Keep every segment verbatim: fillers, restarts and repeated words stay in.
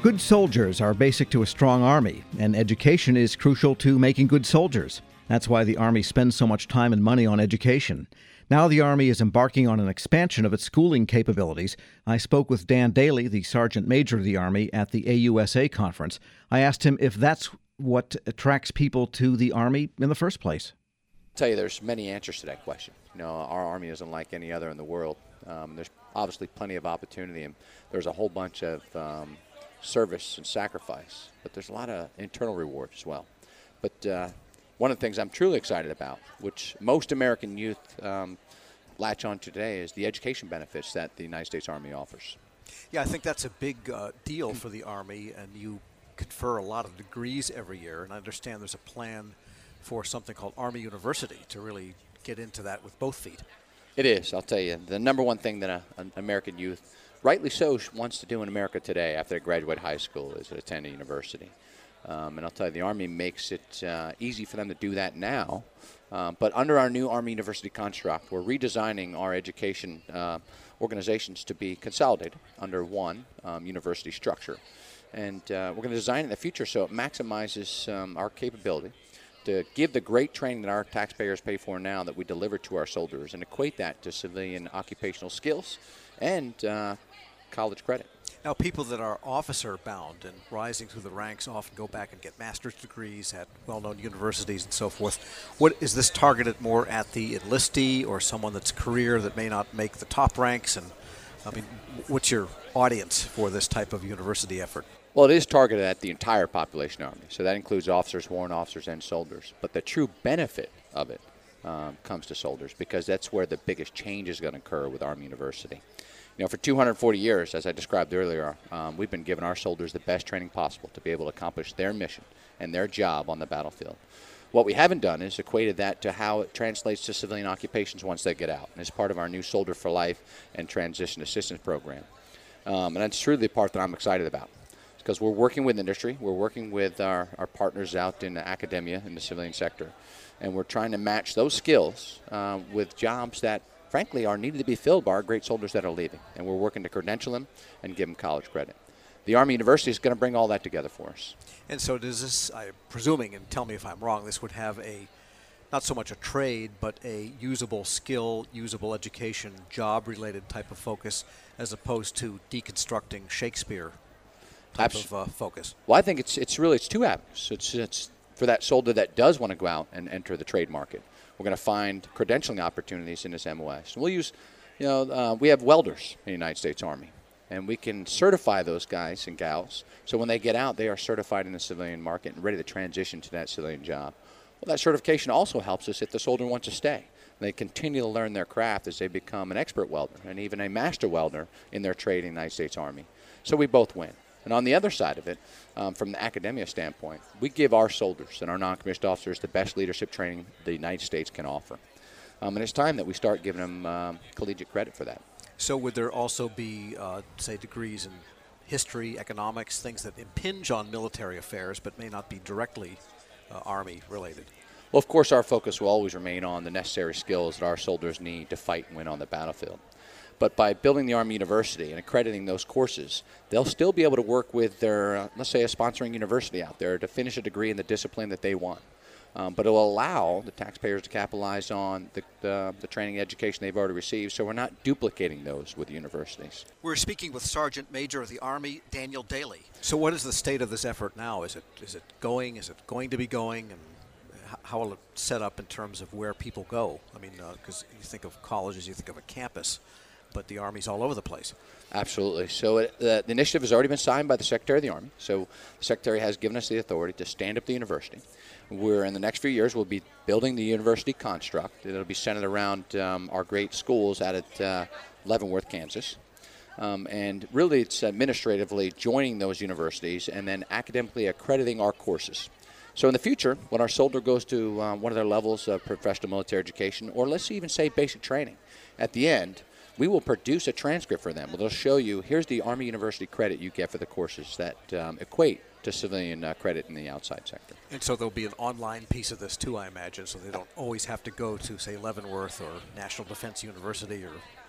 Good soldiers are basic to a strong Army, and education is crucial to making good soldiers. That's why the Army spends so much time and money on education. Now the Army is embarking on an expansion of its schooling capabilities. I spoke with Dan Daly, the Sergeant Major of the Army, at the A U S A conference. I asked him if that's what attracts people to the Army in the first place. I'll tell you, there's many answers to that question. You know, our Army isn't like any other in the world. Um, there's obviously plenty of opportunity, and there's a whole bunch of um, service and sacrifice, but there's a lot of internal reward as well. But uh, one of the things I'm truly excited about, which most American youth um, latch on today, is the education benefits that the United States Army offers. Yeah, I think that's a big uh, deal for the Army, and you confer a lot of degrees every year, and I understand there's a plan for something called Army University to really get into that with both feet. It is, I'll tell you. The number one thing that a, an American youth, rightly so, wants to do in America today after they graduate high school is to attend a university. Um, and I'll tell you, the Army makes it uh, easy for them to do that now. Uh, but under our new Army University construct, we're redesigning our education uh, organizations to be consolidated under one um, university structure. And uh, we're going to design it in the future so it maximizes um, our capability to give the great training that our taxpayers pay for now that we deliver to our soldiers and equate that to civilian occupational skills and uh, college credit. Now, people that are officer-bound and rising through the ranks often go back and get master's degrees at well-known universities and so forth. What is this targeted more at the enlistee or someone that's career that may not make the top ranks? And I mean, what's your audience for this type of university effort? Well, it is targeted at the entire population Army, so that includes officers, warrant officers, and soldiers. But the true benefit of it um, comes to soldiers because that's where the biggest change is going to occur with Army University. You know, for two hundred forty years, as I described earlier, um, we've been giving our soldiers the best training possible to be able to accomplish their mission and their job on the battlefield. What we haven't done is equated that to how it translates to civilian occupations once they get out, and it's part of our new Soldier for Life and Transition Assistance Program. Um, and that's truly the part that I'm excited about. Because we're working with industry, we're working with our, our partners out in academia in the civilian sector, and we're trying to match those skills uh, with jobs that, frankly, are needed to be filled by our great soldiers that are leaving. And we're working to credential them and give them college credit. The Army University is going to bring all that together for us. And so does this, I'm presuming, and tell me if I'm wrong, this would have a, not so much a trade, but a usable skill, usable education, job-related type of focus, as opposed to deconstructing Shakespeare type Abs- of uh, focus? Well, I think it's it's really it's two avenues. It's it's for that soldier that does want to go out and enter the trade market. We're going to find credentialing opportunities in this M O S. And we'll use, you know, uh, we have welders in the United States Army, and we can certify those guys and gals so when they get out, they are certified in the civilian market and ready to transition to that civilian job. Well, that certification also helps us if the soldier wants to stay. They continue to learn their craft as they become an expert welder and even a master welder in their trade in the United States Army. So we both win. And on the other side of it, um, from the academia standpoint, we give our soldiers and our non-commissioned officers the best leadership training the United States can offer. Um, and it's time that we start giving them um, collegiate credit for that. So would there also be, uh, say, degrees in history, economics, things that impinge on military affairs but may not be directly uh, Army related? Well, of course, our focus will always remain on the necessary skills that our soldiers need to fight and win on the battlefield. But by building the Army University and accrediting those courses, they'll still be able to work with their, uh, let's say, a sponsoring university out there to finish a degree in the discipline that they want. Um, but it will allow the taxpayers to capitalize on the, the, the training and education they've already received, so we're not duplicating those with the universities. We're speaking with Sergeant Major of the Army, Daniel Daly. So what is the state of this effort now? Is it is it going? Is it going to be going? And how will it set up in terms of where people go? I mean, because uh, you think of colleges, you think of a campus, but the Army's all over the place. Absolutely. So it, uh, the initiative has already been signed by the Secretary of the Army. So the Secretary has given us the authority to stand up the university. We're in the next few years, we'll be building the university construct. It'll be centered around um, our great schools out at uh, Leavenworth, Kansas. Um, and really it's administratively joining those universities and then academically accrediting our courses. So in the future, when our soldier goes to uh, one of their levels of professional military education, or let's even say basic training, at the end, we will produce a transcript for them. It'll show you, here's the Army University credit you get for the courses that um, equate to civilian uh, credit in the outside sector. And so there'll be an online piece of this too, I imagine, so they don't always have to go to, say, Leavenworth or National Defense University or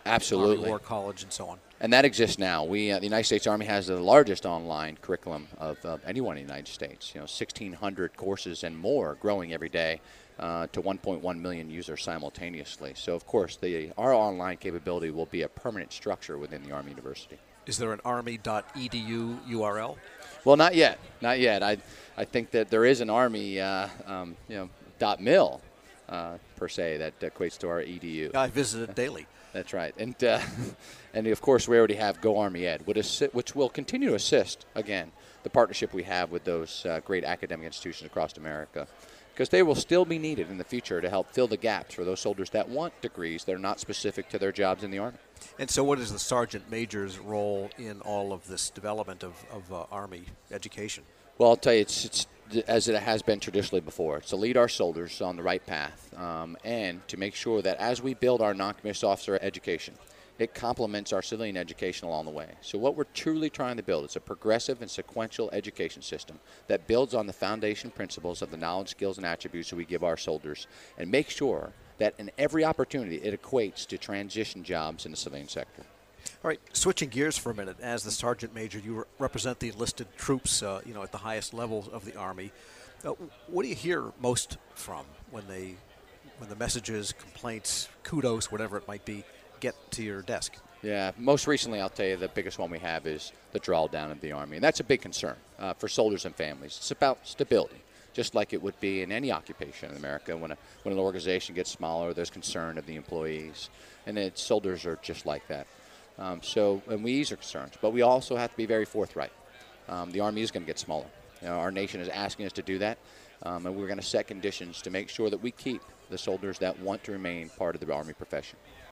Absolutely. Army War College and so on. And that exists now. We, uh, the United States Army has the largest online curriculum of uh, anyone in the United States. You know, sixteen hundred courses and more, growing every day uh, to one point one million users simultaneously. So, of course, the our online capability will be a permanent structure within the Army University. Is there an army dot e d u U R L? Well, not yet. Not yet. I I think that there is an Army, uh, um, you know, dot mil uh, per se that equates to our E D U. I visit it daily. That's right. And, uh, and of course, we already have Go Army Ed, which, assi- which will continue to assist, again, the partnership we have with those uh, great academic institutions across America, because they will still be needed in the future to help fill the gaps for those soldiers that want degrees that are not specific to their jobs in the Army. And so what is the sergeant major's role in all of this development of, of uh, Army education? Well, I'll tell you, it's, it's as it has been traditionally before. It's to lead our soldiers on the right path um, and to make sure that as we build our non-commissioned officer education, it complements our civilian education along the way. So what we're truly trying to build is a progressive and sequential education system that builds on the foundation principles of the knowledge, skills, and attributes that we give our soldiers and make sure that in every opportunity it equates to transition jobs in the civilian sector. All right, switching gears for a minute, as the sergeant major, you re- represent the enlisted troops, uh, you know, at the highest levels of the Army. Uh, what do you hear most from when they, when the messages, complaints, kudos, whatever it might be, get to your desk? Yeah, most recently, I'll tell you, the biggest one we have is the drawdown of the Army, and that's a big concern uh, for soldiers and families. It's about stability, just like it would be in any occupation in America. When a, when an organization gets smaller, there's concern of the employees, and it, soldiers are just like that. Um, so, and we ease our concerns, but we also have to be very forthright. Um, the Army is going to get smaller. You know, our nation is asking us to do that, um, and we're going to set conditions to make sure that we keep the soldiers that want to remain part of the Army profession.